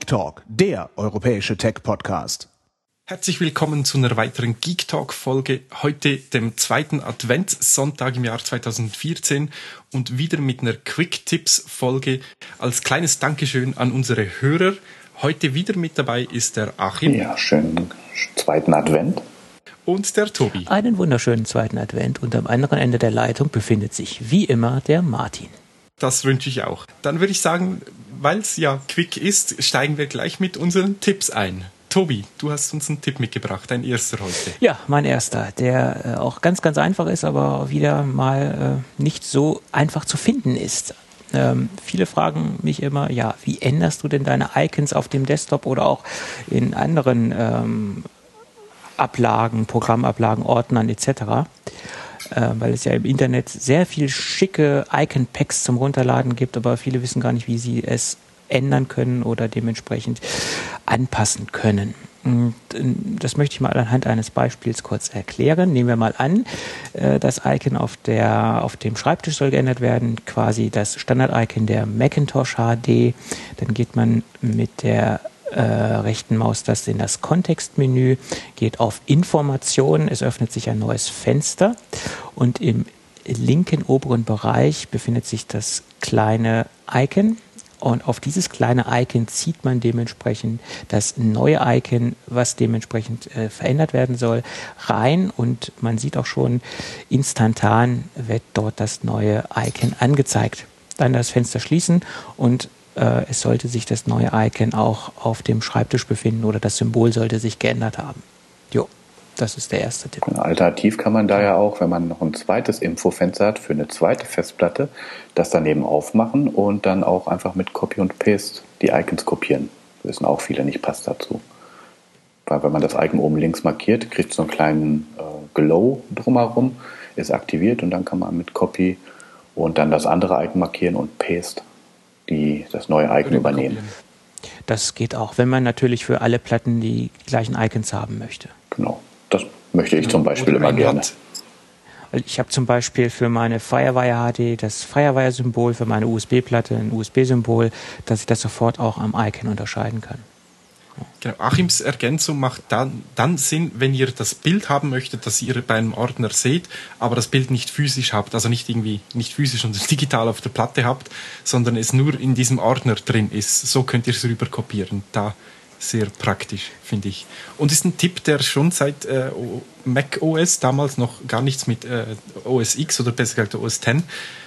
Talk, der europäische Tech-Podcast. Herzlich willkommen zu einer weiteren Geek Talk-Folge, heute dem zweiten Adventssonntag im Jahr 2014 und wieder mit einer Quick-Tipps-Folge als kleines Dankeschön an unsere Hörer. Heute wieder mit dabei ist der Achim. Ja, schönen zweiten Advent. Und der Tobi. Einen wunderschönen zweiten Advent und am anderen Ende der Leitung befindet sich wie immer der Martin. Das wünsche ich auch. Dann würde ich sagen, weil es ja quick ist, steigen wir gleich mit unseren Tipps ein. Tobi, du hast uns einen Tipp mitgebracht, dein erster heute. Ja, mein erster, der auch ganz einfach ist, aber wieder mal nicht so einfach zu finden ist. Viele fragen mich immer, ja, wie änderst du denn deine Icons auf dem Desktop oder auch in anderen Ablagen, Programmablagen, Ordnern etc., weil es ja im Internet sehr viel schicke Icon-Packs zum Runterladen gibt, aber viele wissen gar nicht, wie sie es ändern können oder dementsprechend anpassen können. Und das möchte ich mal anhand eines Beispiels kurz erklären. Nehmen wir mal an, das Icon auf dem Schreibtisch soll geändert werden, quasi das Standard-Icon der Macintosh HD. Dann geht man mit der rechten Maustaste in das Kontextmenü, geht auf Informationen, es öffnet sich ein neues Fenster und im linken oberen Bereich befindet sich das kleine Icon. Und auf dieses kleine Icon zieht man dementsprechend das neue Icon, was dementsprechend verändert werden soll, rein. Und man sieht auch schon, instantan wird dort das neue Icon angezeigt. Dann das Fenster schließen und es sollte sich das neue Icon auch auf dem Schreibtisch befinden oder das Symbol sollte sich geändert haben. Jo, das ist der erste Tipp. Alternativ kann man da ja auch, wenn man noch ein zweites Infofenster hat für eine zweite Festplatte, das daneben aufmachen und dann auch einfach mit Copy und Paste die Icons kopieren. Das wissen auch viele nicht, passt dazu. Weil wenn man das Icon oben links markiert, kriegt es so einen kleinen Glow drumherum, ist aktiviert und dann kann man mit Copy und dann das andere Icon markieren und Paste das neue Icon übernehmen. Das geht auch, wenn man natürlich für alle Platten die gleichen Icons haben möchte. Genau, das möchte ich zum Beispiel immer gerne. Ich habe zum Beispiel für meine Firewire HD das Firewire-Symbol, für meine USB-Platte ein USB-Symbol, dass ich das sofort auch am Icon unterscheiden kann. Genau. Achims Ergänzung macht dann Sinn, wenn ihr das Bild haben möchtet, das ihr bei einem Ordner seht, aber das Bild nicht physisch habt, also nicht physisch und digital auf der Platte habt, sondern es nur in diesem Ordner drin ist. So könnt ihr es rüber kopieren. Da sehr praktisch, finde ich. Und ist ein Tipp, der schon seit Mac OS, damals noch gar nichts mit OS X oder besser gesagt OS X,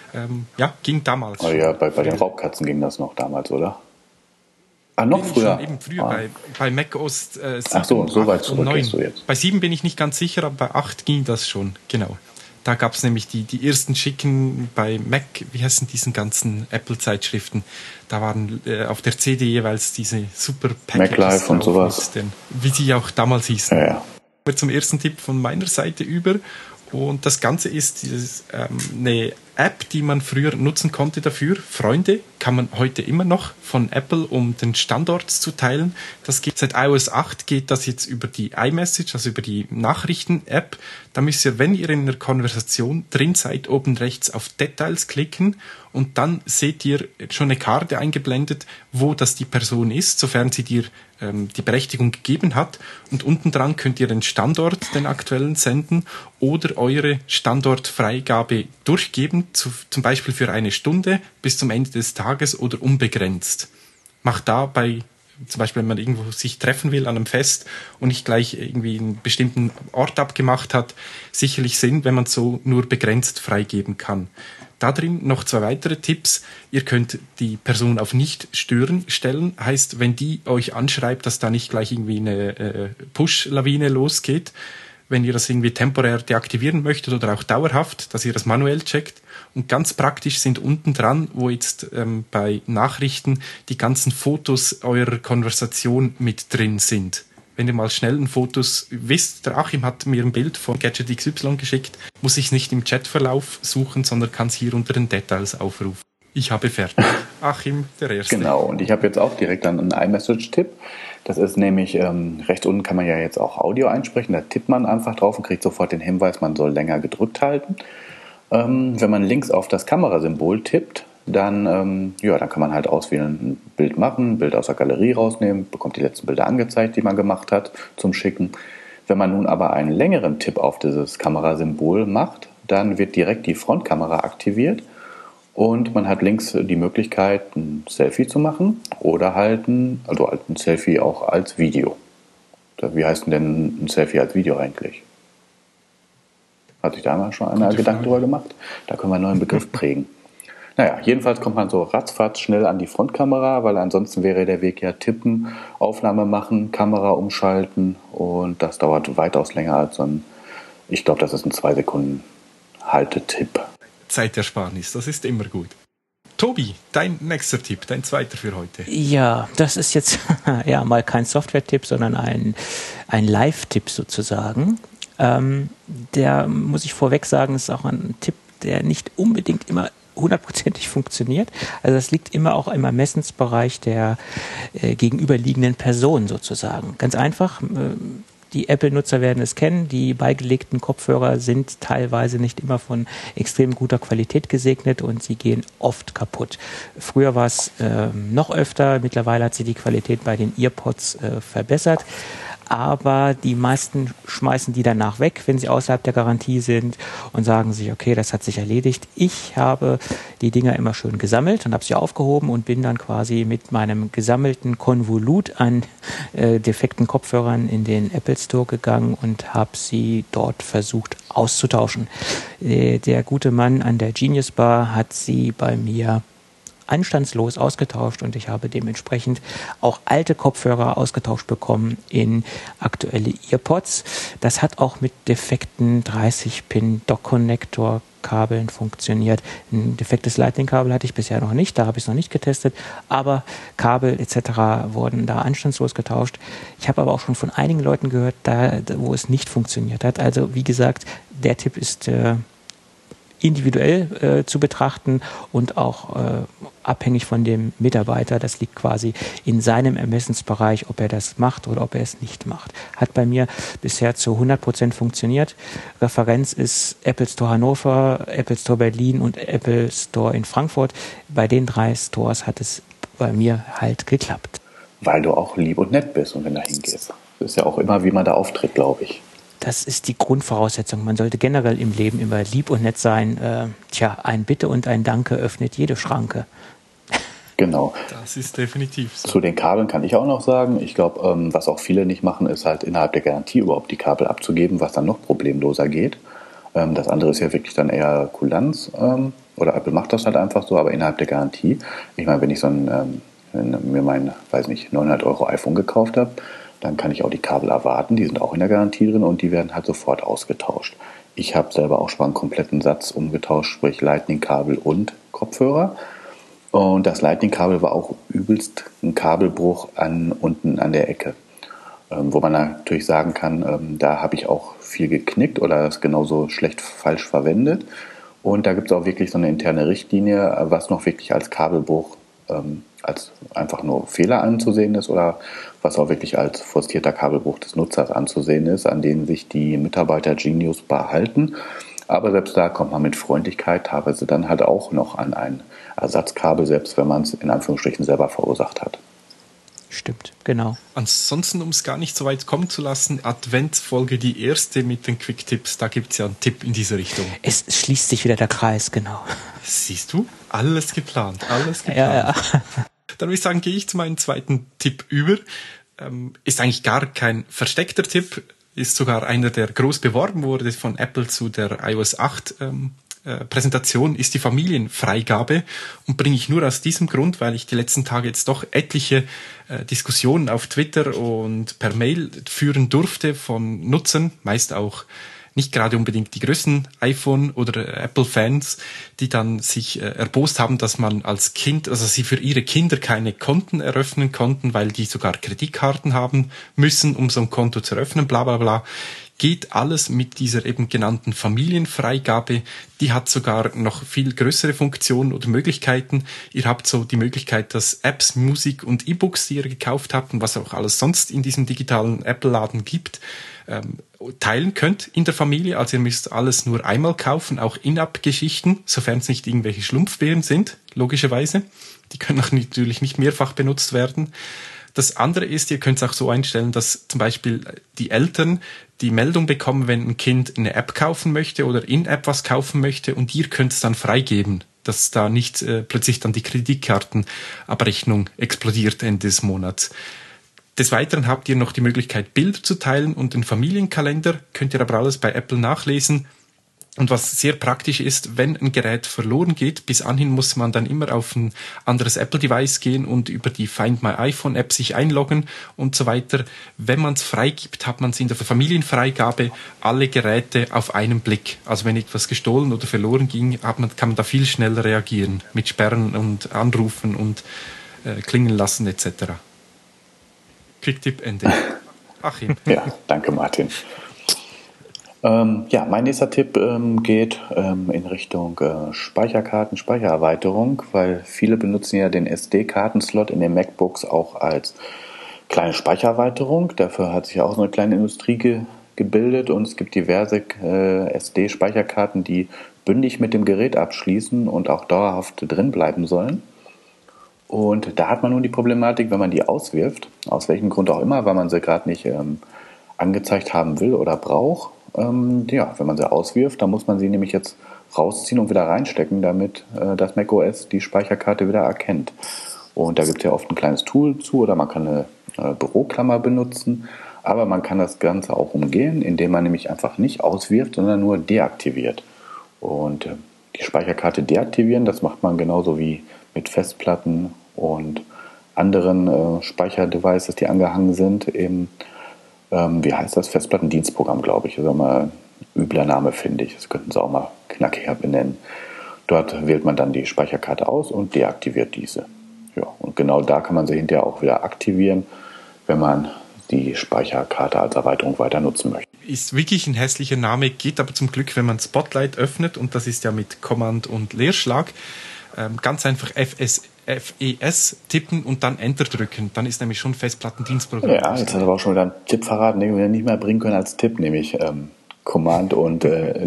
ging damals. Oh ja, bei den Raubkatzen ging das noch damals, oder? Noch früher? Schon eben früher, bei Mac OS 7, Ach so, so weit zurück 9. gehst du jetzt. Bei 7 bin ich nicht ganz sicher, aber bei 8 ging das schon, genau. Da gab es nämlich die ersten schicken bei Mac, wie heißen diesen ganzen Apple-Zeitschriften, da waren auf der CD jeweils diese super Packages MacLife und sowas. Wie sie auch damals hießen. Ja. Zum ersten Tipp von meiner Seite über. Und das Ganze ist eine App, die man früher nutzen konnte dafür. Freunde kann man heute immer noch von Apple, um den Standort zu teilen. Das geht seit iOS 8 geht das jetzt über die iMessage, also über die Nachrichten-App. Da müsst ihr, wenn ihr in einer Konversation drin seid, oben rechts auf Details klicken und dann seht ihr schon eine Karte eingeblendet, wo das die Person ist, sofern sie dir die Berechtigung gegeben hat. Und unten dran könnt ihr den Standort, den aktuellen, senden oder eure Standortfreigabe durchgeben, zum Beispiel für eine Stunde bis zum Ende des Tages oder unbegrenzt. Macht da zum Beispiel, wenn man irgendwo sich treffen will an einem Fest und nicht gleich irgendwie einen bestimmten Ort abgemacht hat, sicherlich Sinn, wenn man so nur begrenzt freigeben kann. Da drin noch 2 weitere Tipps. Ihr könnt die Person auf nicht stören stellen. Heißt, wenn die euch anschreibt, dass da nicht gleich irgendwie eine Push-Lawine losgeht. Wenn ihr das irgendwie temporär deaktivieren möchtet oder auch dauerhaft, dass ihr das manuell checkt. Und ganz praktisch sind unten dran, wo jetzt bei Nachrichten die ganzen Fotos eurer Konversation mit drin sind. Wenn ihr mal schnell ein Fotos wisst, der Achim hat mir ein Bild von Gadget XY geschickt, muss ich es nicht im Chatverlauf suchen, sondern kann es hier unter den Details aufrufen. Ich habe fertig. Achim, der Erste. Genau, und ich habe jetzt auch direkt einen iMessage-Tipp. Das ist nämlich, rechts unten kann man ja jetzt auch Audio einsprechen, da tippt man einfach drauf und kriegt sofort den Hinweis, man soll länger gedrückt halten. Wenn man links auf das Kamerasymbol tippt, dann kann man halt auswählen, ein Bild machen, ein Bild aus der Galerie rausnehmen, bekommt die letzten Bilder angezeigt, die man gemacht hat, zum Schicken. Wenn man nun aber einen längeren Tipp auf dieses Kamerasymbol macht, dann wird direkt die Frontkamera aktiviert und man hat links die Möglichkeit, ein Selfie zu machen oder halt ein Selfie auch als Video. Wie heißt denn ein Selfie als Video eigentlich? Hat sich da mal schon einer Gedanken drüber gemacht? Da können wir einen neuen Begriff prägen. Naja, jedenfalls kommt man so ratzfatz schnell an die Frontkamera, weil ansonsten wäre der Weg ja tippen, Aufnahme machen, Kamera umschalten und das dauert weitaus länger als ich glaube, das ist ein 2 Sekunden Haltetipp. Zeitersparnis, das ist immer gut. Tobi, dein nächster Tipp, dein zweiter für heute. Ja, das ist jetzt mal kein Software-Tipp, sondern ein Live-Tipp sozusagen. Der, muss ich vorweg sagen, ist auch ein Tipp, der nicht unbedingt immer 100%ig funktioniert. Also das liegt immer auch im Ermessensbereich der gegenüberliegenden Person sozusagen. Ganz einfach, die Apple-Nutzer werden es kennen, die beigelegten Kopfhörer sind teilweise nicht immer von extrem guter Qualität gesegnet und sie gehen oft kaputt. Früher war es noch öfter, mittlerweile hat sich die Qualität bei den EarPods verbessert. Aber die meisten schmeißen die danach weg, wenn sie außerhalb der Garantie sind und sagen sich, okay, das hat sich erledigt. Ich habe die Dinger immer schön gesammelt und habe sie aufgehoben und bin dann quasi mit meinem gesammelten Konvolut an defekten Kopfhörern in den Apple Store gegangen und habe sie dort versucht auszutauschen. Der gute Mann an der Genius Bar hat sie bei mir anstandslos ausgetauscht und ich habe dementsprechend auch alte Kopfhörer ausgetauscht bekommen in aktuelle EarPods. Das hat auch mit defekten 30-Pin-Dock-Connector-Kabeln funktioniert. Ein defektes Lightning-Kabel hatte ich bisher noch nicht, da habe ich es noch nicht getestet, aber Kabel etc. wurden da anstandslos getauscht. Ich habe aber auch schon von einigen Leuten gehört, wo es nicht funktioniert hat. Also wie gesagt, der Tipp ist individuell zu betrachten und auch abhängig von dem Mitarbeiter. Das liegt quasi in seinem Ermessensbereich, ob er das macht oder ob er es nicht macht. Hat bei mir bisher zu 100% funktioniert. Referenz ist Apple Store Hannover, Apple Store Berlin und Apple Store in Frankfurt. Bei den 3 Stores hat es bei mir halt geklappt. Weil du auch lieb und nett bist und wenn du hingehst. Das ist ja auch immer, wie man da auftritt, glaube ich. Das ist die Grundvoraussetzung. Man sollte generell im Leben immer lieb und nett sein. Ein Bitte und ein Danke öffnet jede Schranke. Genau. Das ist definitiv so. Zu den Kabeln kann ich auch noch sagen, ich glaube, was auch viele nicht machen, ist halt innerhalb der Garantie überhaupt die Kabel abzugeben, was dann noch problemloser geht. Das andere ist ja wirklich dann eher Kulanz. Oder Apple macht das halt einfach so, aber innerhalb der Garantie. Ich meine, wenn ich mir mein, 900 € iPhone gekauft habe, dann kann ich auch die Kabel erwarten, die sind auch in der Garantie drin und die werden halt sofort ausgetauscht. Ich habe selber auch schon einen kompletten Satz umgetauscht, sprich Lightning-Kabel und Kopfhörer. Und das Lightning-Kabel war auch übelst ein Kabelbruch unten an der Ecke. Wo man natürlich sagen kann, da habe ich auch viel geknickt oder das genauso schlecht falsch verwendet. Und da gibt es auch wirklich so eine interne Richtlinie, was noch wirklich als Kabelbruch als einfach nur Fehler anzusehen ist oder was auch wirklich als forcierter Kabelbruch des Nutzers anzusehen ist, an denen sich die Mitarbeiter Genius Bar halten. Aber selbst da kommt man mit Freundlichkeit teilweise dann halt auch noch an ein Ersatzkabel, selbst wenn man es in Anführungsstrichen selber verursacht hat. Stimmt, genau. Ansonsten, um es gar nicht so weit kommen zu lassen, Adventsfolge, die erste mit den Quick-Tipps, da gibt es ja einen Tipp in diese Richtung. Es schließt sich wieder der Kreis, genau. Siehst du? Alles geplant, alles geplant. Ja. Dann würde ich sagen, gehe ich zu meinem zweiten Tipp über. Ist eigentlich gar kein versteckter Tipp, ist sogar einer, der groß beworben wurde von Apple zu der iOS 8 Präsentation, ist die Familienfreigabe und bringe ich nur aus diesem Grund, weil ich die letzten Tage jetzt doch etliche Diskussionen auf Twitter und per Mail führen durfte von Nutzern, meist auch nicht gerade unbedingt die größten iPhone- oder Apple-Fans, die dann sich erbost haben, dass man als Kind, also sie für ihre Kinder keine Konten eröffnen konnten, weil die sogar Kreditkarten haben müssen, um so ein Konto zu eröffnen, bla bla bla. geht alles mit dieser eben genannten Familienfreigabe. Die hat sogar noch viel größere Funktionen oder Möglichkeiten. Ihr habt so die Möglichkeit, dass Apps, Musik und E-Books, die ihr gekauft habt und was auch alles sonst in diesem digitalen Apple-Laden gibt, teilen könnt in der Familie. Also ihr müsst alles nur einmal kaufen, auch In-App-Geschichten, sofern es nicht irgendwelche Schlumpfbären sind, logischerweise. Die können auch natürlich nicht mehrfach benutzt werden. Das andere ist, ihr könnt es auch so einstellen, dass zum Beispiel die Eltern die Meldung bekommen, wenn ein Kind eine App kaufen möchte oder in-App was kaufen möchte und ihr könnt es dann freigeben, dass da nicht plötzlich dann die Kreditkartenabrechnung explodiert Ende des Monats. Des Weiteren habt ihr noch die Möglichkeit, Bilder zu teilen und den Familienkalender, könnt ihr aber alles bei Apple nachlesen. Und was sehr praktisch ist, wenn ein Gerät verloren geht, bis anhin muss man dann immer auf ein anderes Apple-Device gehen und über die Find My iPhone-App sich einloggen und so weiter. Wenn man es freigibt, hat man es in der Familienfreigabe alle Geräte auf einen Blick. Also wenn etwas gestohlen oder verloren ging, kann man da viel schneller reagieren mit Sperren und Anrufen und klingeln lassen etc. Quick-Tipp Ende. Achim. Ja, danke Martin. Mein nächster Tipp geht in Richtung Speicherkarten, Speichererweiterung, weil viele benutzen ja den SD-Kartenslot in den MacBooks auch als kleine Speichererweiterung. Dafür hat sich auch so eine kleine Industrie gebildet und es gibt diverse SD-Speicherkarten, die bündig mit dem Gerät abschließen und auch dauerhaft drin bleiben sollen. Und da hat man nun die Problematik, wenn man die auswirft, aus welchem Grund auch immer, weil man sie gerade nicht angezeigt haben will oder braucht. Wenn man sie auswirft, dann muss man sie nämlich jetzt rausziehen und wieder reinstecken, damit das macOS die Speicherkarte wieder erkennt. Und da gibt es ja oft ein kleines Tool zu oder man kann eine Büroklammer benutzen, aber man kann das Ganze auch umgehen, indem man nämlich einfach nicht auswirft, sondern nur deaktiviert. Und die Speicherkarte deaktivieren, das macht man genauso wie mit Festplatten und anderen Speicherdevices, die angehangen sind, eben Festplattendienstprogramm, glaube ich. Das ist auch mal ein übler Name, finde ich. Das könnten sie auch mal knackiger benennen. Dort wählt man dann die Speicherkarte aus und deaktiviert diese. Ja, und genau da kann man sie hinterher auch wieder aktivieren, wenn man die Speicherkarte als Erweiterung weiter nutzen möchte. Ist wirklich ein hässlicher Name, geht aber zum Glück, wenn man Spotlight öffnet, und das ist ja mit Command und Leerschlag, ganz einfach FES tippen und dann Enter drücken. Dann ist nämlich schon Festplattendienstprogramm. Ja, jetzt hat aber auch schon wieder einen Tipp verraten, den wir nicht mehr bringen können als Tipp, nämlich Command und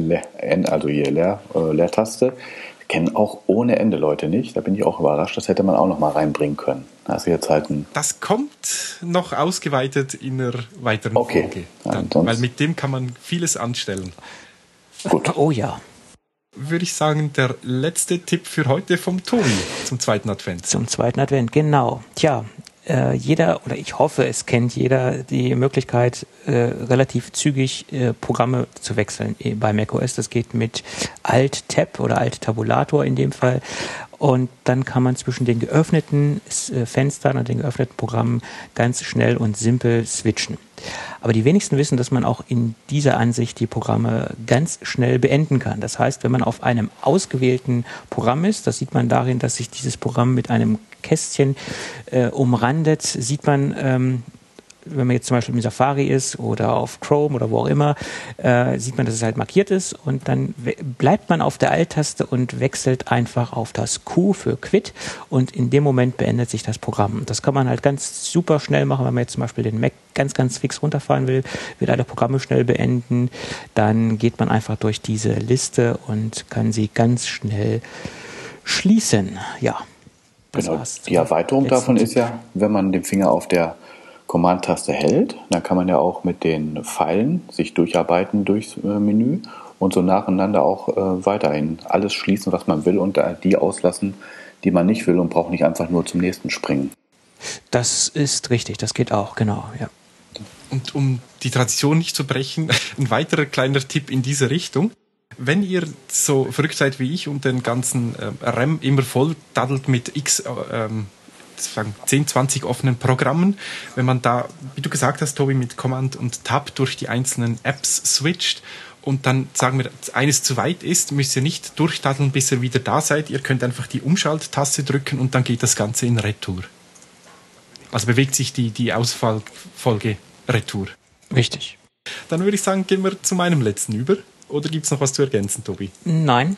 Leertaste. Kennen auch ohne Ende Leute nicht. Da bin ich auch überrascht. Das hätte man auch noch mal reinbringen können. Also jetzt halt das kommt noch ausgeweitet in einer weiteren Folge. Dann, weil mit dem kann man vieles anstellen. Gut. Oh ja. Würde ich sagen, der letzte Tipp für heute vom Toni zum zweiten Advent. Zum zweiten Advent, genau. Tja, jeder, oder ich hoffe, es kennt jeder die Möglichkeit, relativ zügig Programme zu wechseln bei macOS. Das geht mit Alt-Tab oder Alt-Tabulator in dem Fall. Und dann kann man zwischen den geöffneten Fenstern und den geöffneten Programmen ganz schnell und simpel switchen. Aber die wenigsten wissen, dass man auch in dieser Ansicht die Programme ganz schnell beenden kann. Das heißt, wenn man auf einem ausgewählten Programm ist, das sieht man darin, dass sich dieses Programm mit einem Kästchen umrandet, sieht man, wenn man jetzt zum Beispiel im Safari ist oder auf Chrome oder wo auch immer, sieht man, dass es halt markiert ist, und dann bleibt man auf der Alt-Taste und wechselt einfach auf das Q für Quit, und in dem Moment beendet sich das Programm. Das kann man halt ganz super schnell machen, wenn man jetzt zum Beispiel den Mac ganz, ganz fix runterfahren will alle Programme schnell beenden, dann geht man einfach durch diese Liste und kann sie ganz schnell schließen. Ja. Genau. Die Erweiterung davon ist ja, wenn man den Finger auf der Command-Taste hält, dann kann man ja auch mit den Pfeilen sich durcharbeiten durchs Menü und so nacheinander auch weiterhin alles schließen, was man will, und die auslassen, die man nicht will, und braucht nicht einfach nur zum nächsten springen. Das ist richtig, das geht auch, genau, ja. Und um die Tradition nicht zu brechen, ein weiterer kleiner Tipp in diese Richtung. Wenn ihr so verrückt seid wie ich und den ganzen RAM immer voll daddelt mit 10, 20 offenen Programmen, wenn man da, wie du gesagt hast, Tobi, mit Command und Tab durch die einzelnen Apps switcht und dann, sagen wir, eines zu weit ist, müsst ihr nicht durchdaddeln, bis ihr wieder da seid. Ihr könnt einfach die Umschalttaste drücken und dann geht das Ganze in Retour. Also bewegt sich die Ausfallfolge Retour. Richtig. Dann würde ich sagen, gehen wir zu meinem letzten über. Oder gibt es noch was zu ergänzen, Tobi? Nein.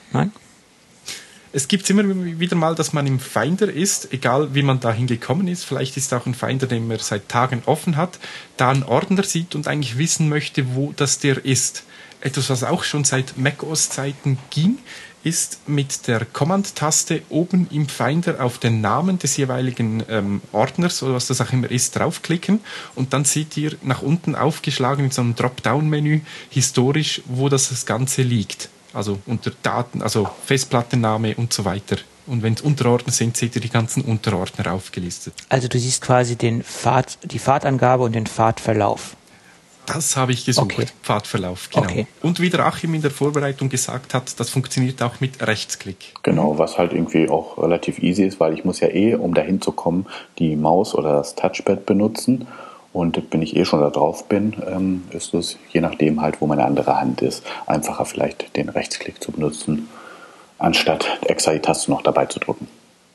Es gibt immer wieder mal, dass man im Finder ist, egal wie man dahin gekommen ist. Vielleicht ist auch ein Finder, den man seit Tagen offen hat, da einen Ordner sieht und eigentlich wissen möchte, wo das der ist. Etwas, was auch schon seit macOS-Zeiten ging, ist mit der Command-Taste oben im Finder auf den Namen des jeweiligen Ordners oder was das auch immer ist, draufklicken und dann seht ihr nach unten aufgeschlagen in so einem Dropdown-Menü historisch, wo das Ganze liegt. Also unter Daten, also Festplattenname und so weiter. Und wenn es Unterordner sind, seht ihr die ganzen Unterordner aufgelistet. Also du siehst quasi die Pfadangabe und den Pfadverlauf. Das habe ich gesucht, okay. Pfadverlauf, genau. Okay. Und wie der Achim in der Vorbereitung gesagt hat, das funktioniert auch mit Rechtsklick. Genau, was halt irgendwie auch relativ easy ist, weil ich muss ja um dahin zu kommen, die Maus oder das Touchpad benutzen. Und wenn ich schon da drauf bin, ist es, je nachdem halt, wo meine andere Hand ist, einfacher vielleicht den Rechtsklick zu benutzen, anstatt extra die Taste noch dabei zu drücken.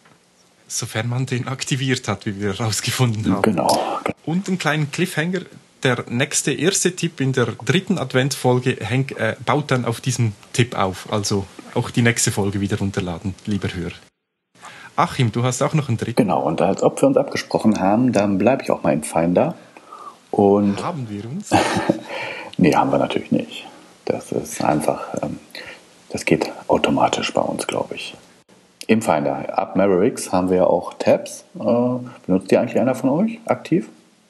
Sofern man den aktiviert hat, wie wir herausgefunden haben. Genau. Und einen kleinen Cliffhanger. Der erste Tipp in der 3. Adventsfolge baut dann auf diesem Tipp auf. Also auch die nächste Folge wieder runterladen, lieber Hörer. Achim, du hast auch noch einen dritten. Genau, und als ob wir uns abgesprochen haben, dann bleibe ich auch mal im Finder. Und haben wir uns? Nee, haben wir natürlich nicht. Das ist einfach, das geht automatisch bei uns, glaube ich. Im Finder, ab Mavericks haben wir ja auch Tabs. Benutzt die eigentlich einer von euch aktiv?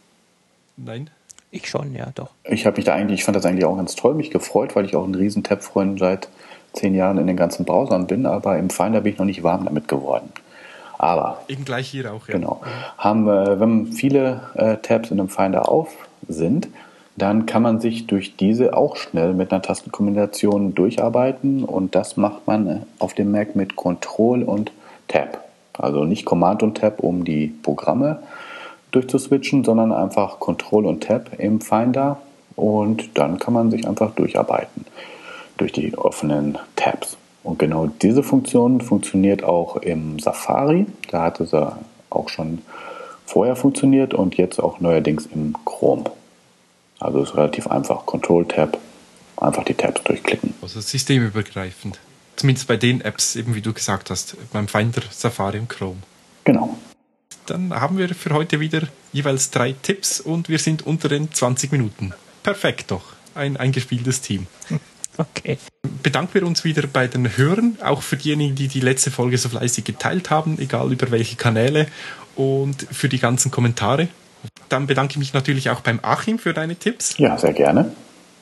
Nein. Ich schon, ja, doch. Ich fand das eigentlich auch ganz toll, mich gefreut, weil ich auch ein riesen Tab-Freund seit 10 Jahren in den ganzen Browsern bin, aber im Finder bin ich noch nicht warm damit geworden. Aber eben gleich hier auch, ja. Genau. Wenn viele Tabs in einem Finder auf sind, dann kann man sich durch diese auch schnell mit einer Tastenkombination durcharbeiten und das macht man auf dem Mac mit Control und Tab. Also nicht Command und Tab, um die Programme durchzuswitchen, sondern einfach Control und Tab im Finder und dann kann man sich einfach durcharbeiten durch die offenen Tabs. Und genau diese Funktion funktioniert auch im Safari. Da hatte sie auch schon vorher funktioniert und jetzt auch neuerdings im Chrome. Also ist relativ einfach. Control-Tab, einfach die Tabs durchklicken. Also systemübergreifend. Zumindest bei den Apps, eben wie du gesagt hast, beim Finder, Safari und Chrome. Genau. Dann haben wir für heute wieder jeweils 3 Tipps und wir sind unter den 20 Minuten. Perfekt doch. Ein eingespieltes Team. Okay. Bedanken wir uns wieder bei den Hörern, auch für diejenigen, die die letzte Folge so fleißig geteilt haben, egal über welche Kanäle, und für die ganzen Kommentare. Dann bedanke ich mich natürlich auch beim Achim für deine Tipps. Ja, sehr gerne.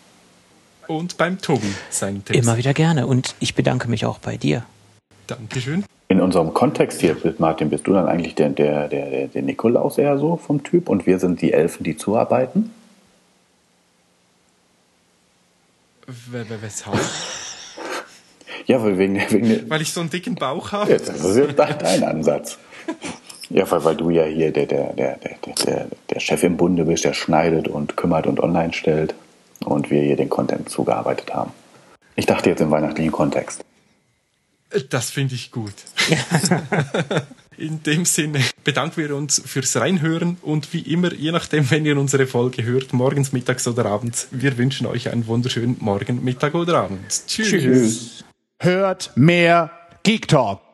Und beim Tobi seinen Tipps. Immer wieder gerne und ich bedanke mich auch bei dir. Dankeschön. In unserem Kontext hier, Martin, bist du dann eigentlich der Nikolaus eher so vom Typ und wir sind die Elfen, die zuarbeiten? Weshalb? Ja, weil ich so einen dicken Bauch habe. Ja, das ist ja dein Ansatz. Ja, weil du ja hier der Chef im Bunde bist, der schneidet und kümmert und online stellt und wir hier den Content zugearbeitet haben. Ich dachte jetzt im weihnachtlichen Kontext. Das finde ich gut. In dem Sinne bedanken wir uns fürs Reinhören und wie immer, je nachdem, wenn ihr unsere Folge hört, morgens, mittags oder abends, wir wünschen euch einen wunderschönen Morgen, Mittag oder Abend. Tschüss. Hört mehr Geek Talk.